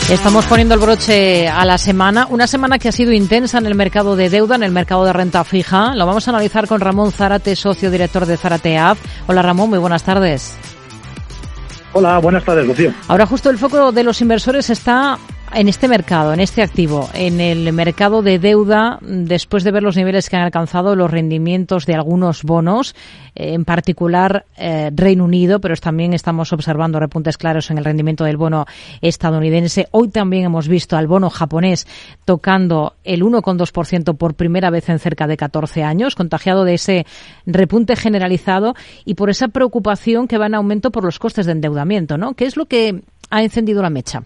Estamos poniendo el broche a la semana, una semana que ha sido intensa en el mercado de deuda, en el mercado de renta fija. Lo vamos a analizar con Ramón Zárate, socio director de Zárate AF. Hola Ramón, muy buenas tardes. Hola, buenas tardes, Rocío. Ahora justo el foco de los inversores está en este mercado, en este activo, en el mercado de deuda, después de ver los niveles que han alcanzado los rendimientos de algunos bonos, en particular Reino Unido, pero también estamos observando repuntes claros en el rendimiento del bono estadounidense. Hoy también hemos visto al bono japonés tocando el 1,2% por primera vez en cerca de 14 años, contagiado de ese repunte generalizado y por esa preocupación que va en aumento por los costes de endeudamiento, ¿no? ¿Qué es lo que ha encendido la mecha?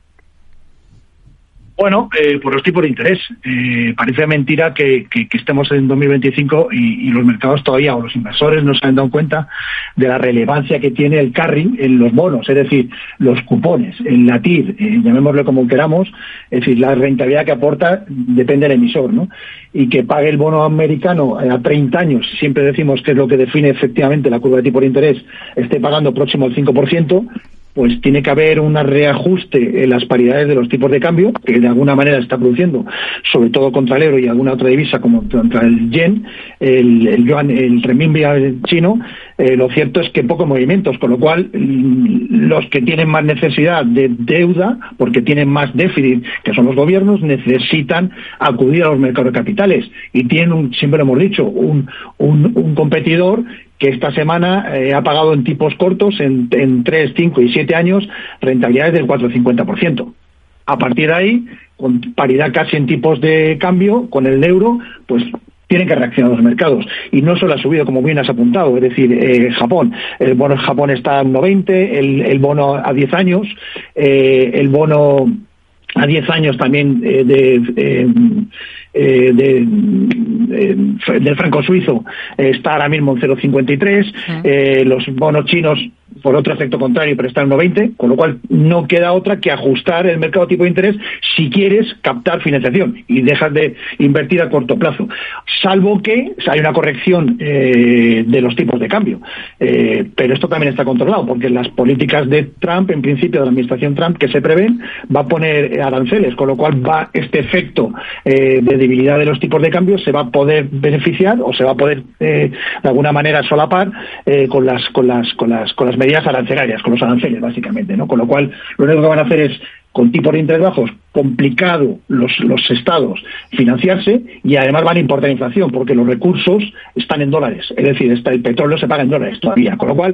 Bueno, por los tipos de interés. Parece mentira que estemos en 2025 y los mercados todavía, o los inversores, no se han dado cuenta de la relevancia que tiene el carry en los bonos, es decir, los cupones, el LATIR, llamémoslo como queramos, es decir, la rentabilidad que aporta depende del emisor, ¿no? Y que pague el bono americano a 30 años, siempre decimos que es lo que define efectivamente la curva de tipo de interés, esté pagando próximo al 5%, pues tiene que haber un reajuste en las paridades de los tipos de cambio, que de alguna manera se está produciendo, sobre todo contra el euro y alguna otra divisa como contra el yen, el yuan, el renminbi chino. Lo cierto es que pocos movimientos, con lo cual los que tienen más necesidad de deuda, porque tienen más déficit, que son los gobiernos, necesitan acudir a los mercados de capitales y tienen siempre lo hemos dicho, un competidor que esta semana ha pagado en tipos cortos, en 3, 5 y 7 años, rentabilidades del 4,50%. A partir de ahí, con paridad casi en tipos de cambio, con el euro, pues tienen que reaccionar los mercados. Y no solo ha subido, como bien has apuntado, es decir, Japón. El bono en Japón está en 1,20, el bono a 10 años, el bono a 10 años también del franco suizo está ahora mismo en 0,53, los bonos chinos por otro efecto contrario, pero está en 1,20, con lo cual no queda otra que ajustar el mercado tipo de interés si quieres captar financiación y dejas de invertir a corto plazo, salvo que hay una corrección de los tipos de cambio, pero esto también está controlado porque las políticas de Trump, en principio de la administración Trump que se prevén, va a poner aranceles, con lo cual este efecto de debilidad de los tipos de cambio se va a poder beneficiar o se va a poder de alguna manera solapar con las medidas arancelarias, con los aranceles básicamente, ¿no? Con lo cual lo único que van a hacer es, con tipos de interés bajos, complicado los estados financiarse y además van a importar inflación porque los recursos están en dólares, es decir, el petróleo se paga en dólares todavía, con lo cual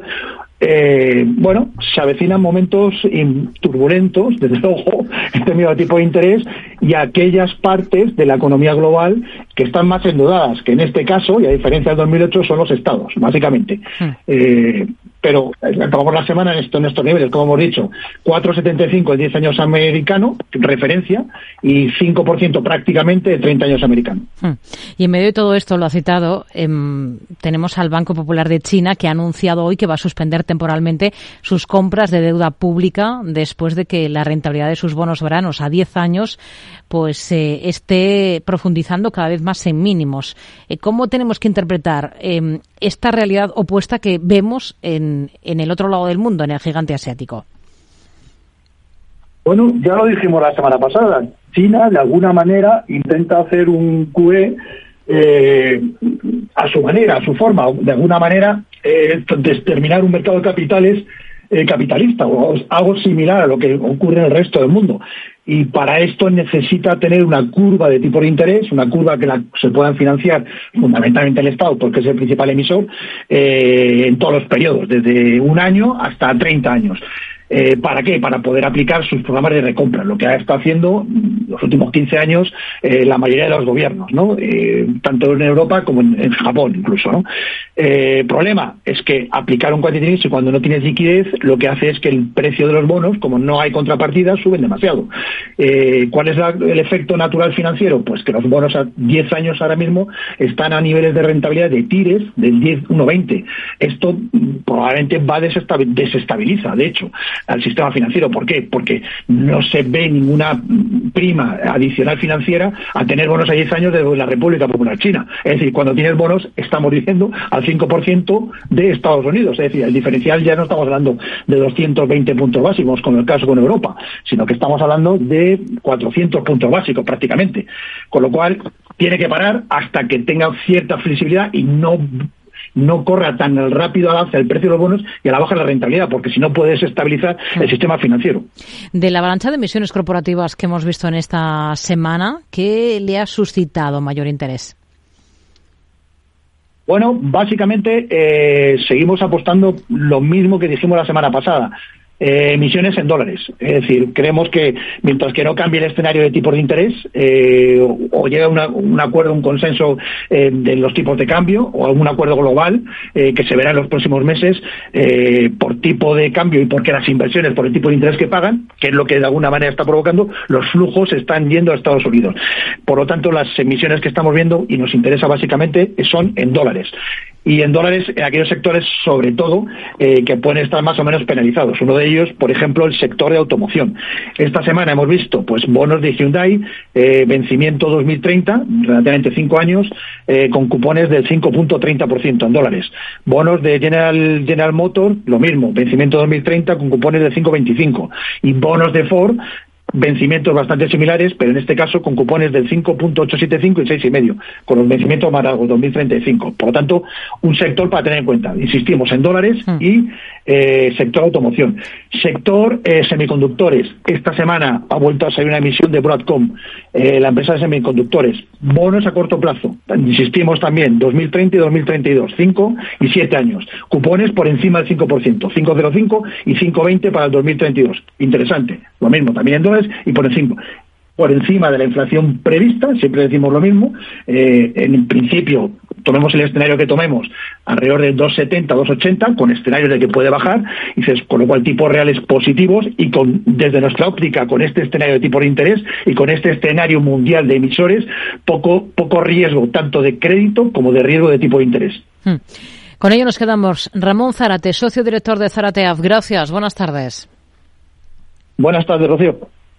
se avecinan momentos turbulentos, desde luego, en términos de tipo de interés y aquellas partes de la economía global que están más endeudadas, que en este caso, y a diferencia del 2008, son los estados, básicamente. Pero acabamos la semana en estos niveles, como hemos dicho, 4,75 el 10 años americano, referencia, y 5% prácticamente de 30 años americano. Y en medio de todo esto, lo ha citado, tenemos al Banco Popular de China que ha anunciado hoy que va a suspender temporalmente sus compras de deuda pública después de que la rentabilidad de sus bonos soberanos a 10 años pues esté profundizando cada vez más en mínimos. ¿Cómo tenemos que interpretar esta realidad opuesta que vemos en el otro lado del mundo, en el gigante asiático? Bueno, ya lo dijimos la semana pasada. China, de alguna manera, intenta hacer un QE a su manera, a su forma, de alguna manera, determinar un mercado de capitales capitalista o algo similar a lo que ocurre en el resto del mundo. Y para esto necesita tener una curva de tipo de interés, una curva que se puedan financiar fundamentalmente el Estado, porque es el principal emisor, en todos los periodos, desde 1 año hasta 30 años. ¿Para qué? Para poder aplicar sus programas de recompra, lo que ha estado haciendo los últimos 15 años la mayoría de los gobiernos, ¿no? Tanto en Europa como en Japón incluso, ¿no? Problema es que aplicar un quantitative easing cuando no tienes liquidez lo que hace es que el precio de los bonos, como no hay contrapartida, suben demasiado. ¿Cuál es el efecto natural financiero? Pues que los bonos a 10 años ahora mismo están a niveles de rentabilidad de TIRES del 1,20. Esto probablemente desestabiliza, de hecho. al sistema financiero. ¿Por qué? Porque no se ve ninguna prima adicional financiera a tener bonos a 10 años de la República Popular China. Es decir, cuando tienes bonos, estamos diciendo al 5% de Estados Unidos. Es decir, el diferencial ya no estamos hablando de 220 puntos básicos, como el caso con Europa, sino que estamos hablando de 400 puntos básicos prácticamente. Con lo cual, tiene que parar hasta que tenga cierta flexibilidad y no corra tan rápido al alza el precio de los bonos y a la baja la rentabilidad, porque si no puedes estabilizar el sistema financiero. De la avalancha de emisiones corporativas que hemos visto en esta semana, ¿qué le ha suscitado mayor interés? Bueno, básicamente seguimos apostando lo mismo que dijimos la semana pasada. Emisiones en dólares. Es decir, creemos que mientras que no cambie el escenario de tipos de interés o llegue a un acuerdo, un consenso de los tipos de cambio o algún acuerdo global que se verá en los próximos meses por tipo de cambio y porque las inversiones por el tipo de interés que pagan, que es lo que de alguna manera está provocando, los flujos están yendo a Estados Unidos. Por lo tanto, las emisiones que estamos viendo y nos interesa básicamente son en dólares. Y en dólares en aquellos sectores, sobre todo, que pueden estar más o menos penalizados. Uno de ellos, por ejemplo, el sector de automoción. Esta semana hemos visto pues bonos de Hyundai, vencimiento 2030, relativamente 5 años, con cupones del 5.30% en dólares. Bonos de General Motors, lo mismo, vencimiento 2030 con cupones del 5.25. Y bonos de Ford, vencimientos bastante similares, pero en este caso con cupones del 5.875 y 6,5, con los vencimientos más largos, 2035. Por lo tanto, un sector para tener en cuenta. Insistimos en dólares y sector automoción. Sector semiconductores. Esta semana ha vuelto a salir una emisión de Broadcom, la empresa de semiconductores. Bonos a corto plazo. Insistimos también, 2030 y 2032, 5 y 7 años. Cupones por encima del 5%, 5,05 y 5,20 para el 2032. Interesante. Lo mismo, también en dólares y por encima de la inflación prevista, siempre decimos lo mismo. En principio, tomemos el escenario que tomemos, alrededor de 2,70, 2,80, con escenarios de que puede bajar, y con lo cual tipos reales positivos, y desde nuestra óptica, con este escenario de tipos de interés y con este escenario mundial de emisores, poco riesgo, tanto de crédito como de riesgo de tipo de interés. Con ello nos quedamos. Ramón Zárate, socio director de Zárate AF. Gracias, buenas tardes. Buenas tardes, Rocío.